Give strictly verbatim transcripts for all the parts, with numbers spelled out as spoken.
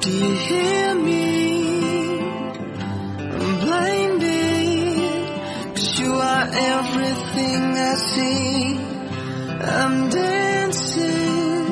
Do you hear me? I'm blinded, 'cause you are everything I see. I'm dancing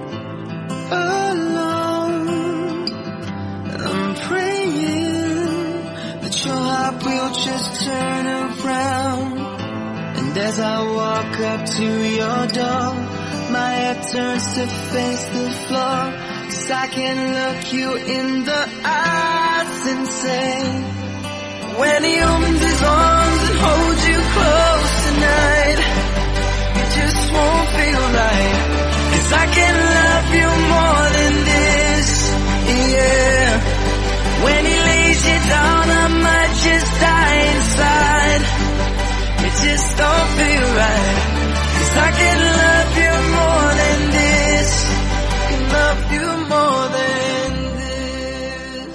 alone. I'm praying that your heart will just turn around. And as I walk up to your door, my head turns to face the floor, 'cause I can look you in the eyes and say, when he opens his arms and holds you close tonight, it just won't feel right, 'cause I can love you more than this, yeah. When he lays you down, I might just die inside. It just don't feel right, 'cause I can love you more than this. Can love you more than this.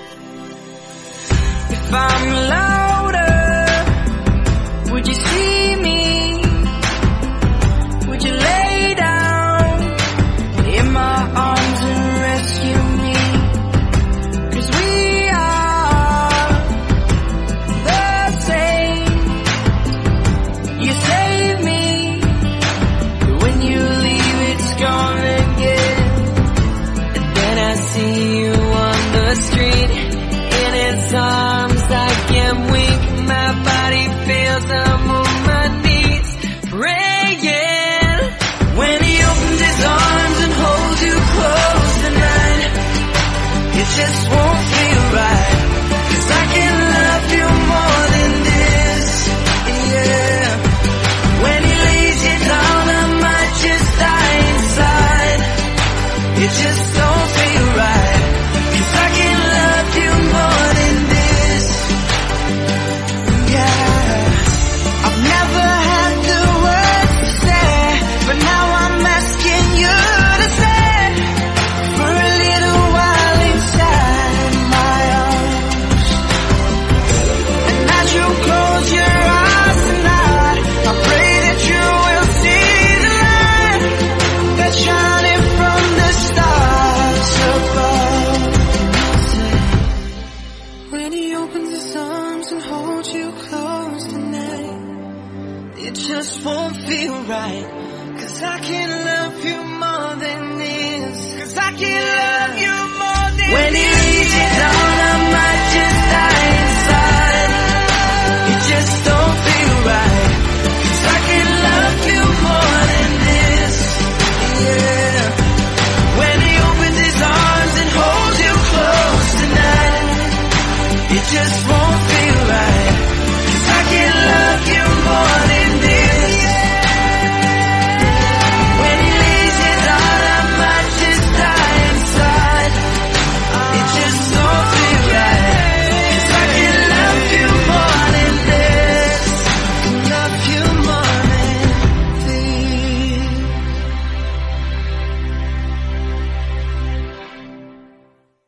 If I'm louder, would you see me? Would you lay down in my arms and rescue me? 'Cause we are the same. You save me, but when you leave it's gone again. And then I see you on the street, in his arms I can wink. My body feels, I'm on my knees praying. When he opens his arms and holds you close tonight, it just won't feel right, 'cause I can love you more than this, yeah. When he lays you down, I might just die inside. It just don't feel right, 'cause I can love you more than this, yeah. I've never had the words to say, but now I'm asking you to say, for a little while inside my arms. And as you close your eyes tonight, I pray that you will see the light that's shining from the stars above. When he opens his arms and holds you close tonight, it just won't feel right, 'cause I can love you more than this, 'cause I can love you more than when he lays you down.